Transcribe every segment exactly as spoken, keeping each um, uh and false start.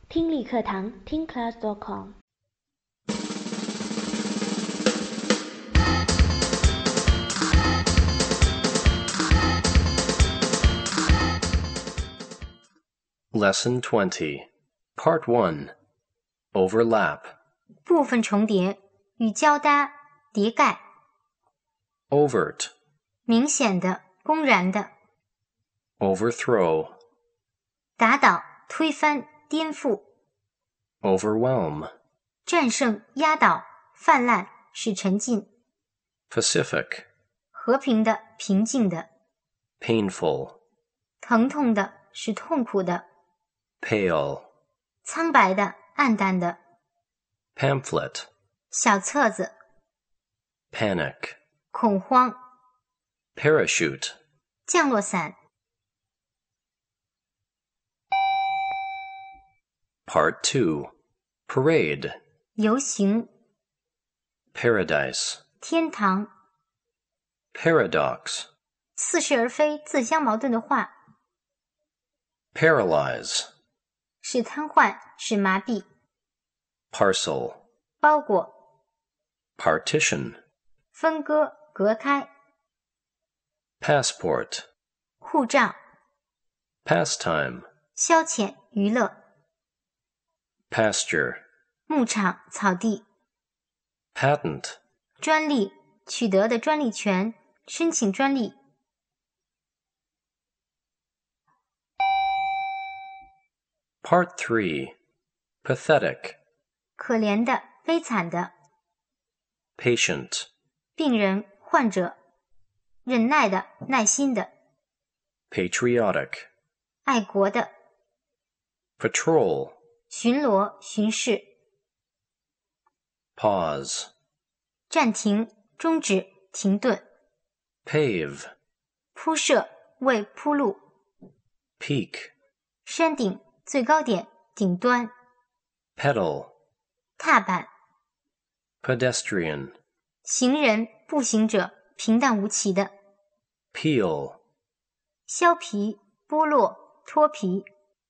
听力课堂听 class dot com。 Lesson twenty, Part one, Overlap. 部分重叠，与交搭，叠盖。 Overt, 明显的，公然的。 Overthrow, 打倒，推翻，颠覆。 Overwhelm, 战胜，压倒，泛滥，使沉浸。 Pacific, 和平的，平静的。 Painful, 疼痛的，是痛苦的。 Pale, 苍白的，暗淡的。 Pamphlet, 小册子。 Panic, 恐慌。 Parachute. 降落伞。 Part two, Parade, 游行。 Paradise, 天堂。 Paradox, 似是而非，自相矛盾的话。 Paralyze, 使瘫痪，使麻痹。 Parcel, 包裹。 Partition, 分割，隔开。 Passport, 护照。 Pastime, 消遣，娱乐。 Pasture, 牧场，草地。 Patent, 专利，取得的专利权，申请专利。 Part three, Pathetic, 可怜的，悲惨的。 Patient, 病人，患者。忍耐的，耐心的。 Patriotic, 爱国的。 Patrol, 巡逻，巡视。 Pause, 暂停，终止，停顿。 Pave, 铺设，为铺路。 Peak, 山顶，最高点，顶端。 Pedal, 踏板。 Pedestrian, 行人，步行者，平淡无奇的。 Peel, 削皮，剥落，脱皮。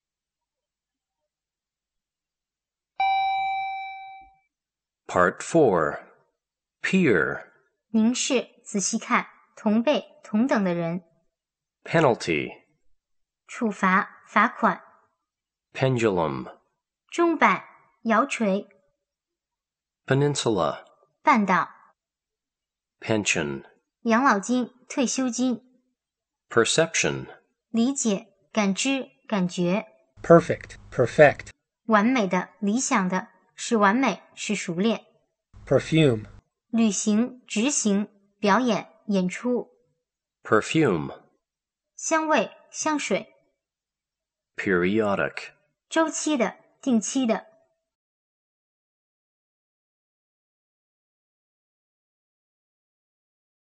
Part four, Peer, 凝视，仔细看，同辈，同等的人。 Penalty, 处罚，罚款。 Pendulum, 钟摆，摇锤。 Peninsula, 半岛。 Pension, 养老金，退休金。 Perception, 理解，感知，感觉。 Perfect, perfect. 完美的，理想的，是完美，是熟练。 Perfume, 旅行，执行，表演，演出。 Perfume, 香味，香水。 Periodic, 周期的，定期的。